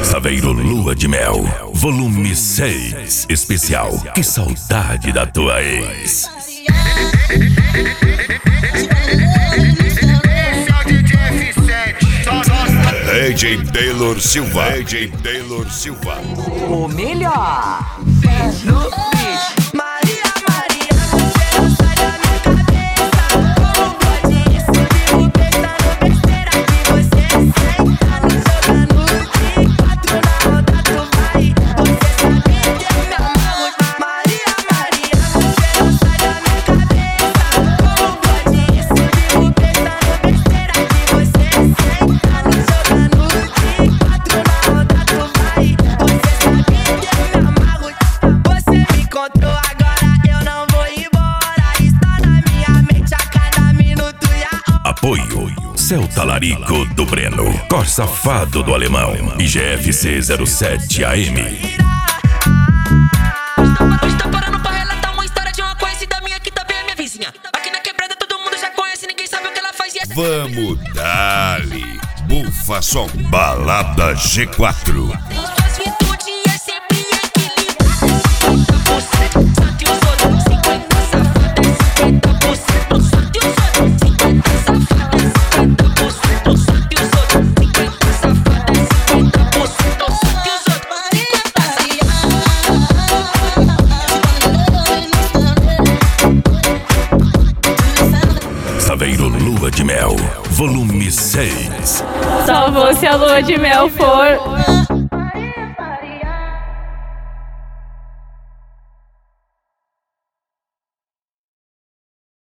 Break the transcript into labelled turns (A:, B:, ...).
A: Saveiro Lua de Mel, volume 6, especial. Que saudade da tua ex.
B: DJ Taylor Silva. DJ Taylor Silva.
C: O melhor no beat. Maria, Maria, você não sai da minha cabeça. Como pode isso? Vivo pensando besteira que você senta me jogando de 4 na roda, tu vai. Você sabe que eu me amarro. Maria, Maria, você não sai da minha cabeça. Como pode isso? Vivo pensando besteira que você senta me jogando de 4 na roda, tu vai. Você sabe que eu me amarro. Você me encontrou agora, eu não vou embora. Está na minha mente a cada minuto e a hora.
A: Apoio Celta Larico do Breno, Cor Safado do Alemão e GFC 07 AM.
D: Hoje tô parando pra relatar uma história de uma conhecida minha que também é minha vizinha. Aqui na quebrada todo mundo já conhece, ninguém sabe o que ela faz e essa...
B: Vamos dali. Bufa Som Balada G4.
D: Suas virtudes é sempre equilibrada. 50% santo e os outros 50 safadas. 50% santo e os outros 50 safadas. 50% santo e os outros 50 safadas. 50% santo e os outros 50
A: Saveiro Lua de Mel, volume 6.
E: Salvou se a lua de mel for